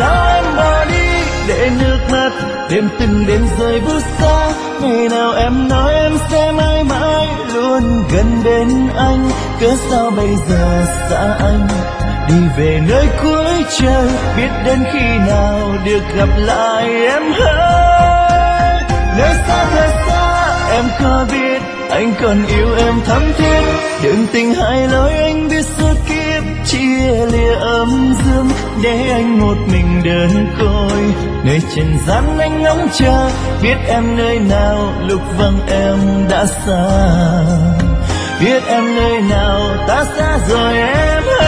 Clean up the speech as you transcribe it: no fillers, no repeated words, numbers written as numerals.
sao em bỏ đi để nước mắt đêm từng đêm rơi vút xa. Ngày nào em nói em sẽ mãi mãi luôn gần bên anh, cớ sao bây giờ xa anh đi về nơi cuối trời, biết đến khi nào được gặp lại em hỡi. Nơi xa thật xa em có biết anh còn yêu em thắm thiết, đường tình hai lối anh biết suốt kiếp chia lìa âm dương, để anh một mình đơn côi nơi trần gian anh ngóng chờ, biết em nơi nào lúc vắng em đã xa, biết em nơi nào ta xa rồi em.